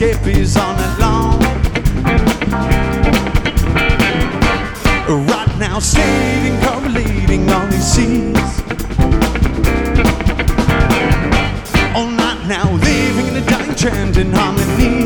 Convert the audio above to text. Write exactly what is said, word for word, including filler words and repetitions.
hippies all night long. Right now, stating, correlating all these seas. All night now, living in a dying trend in harmony.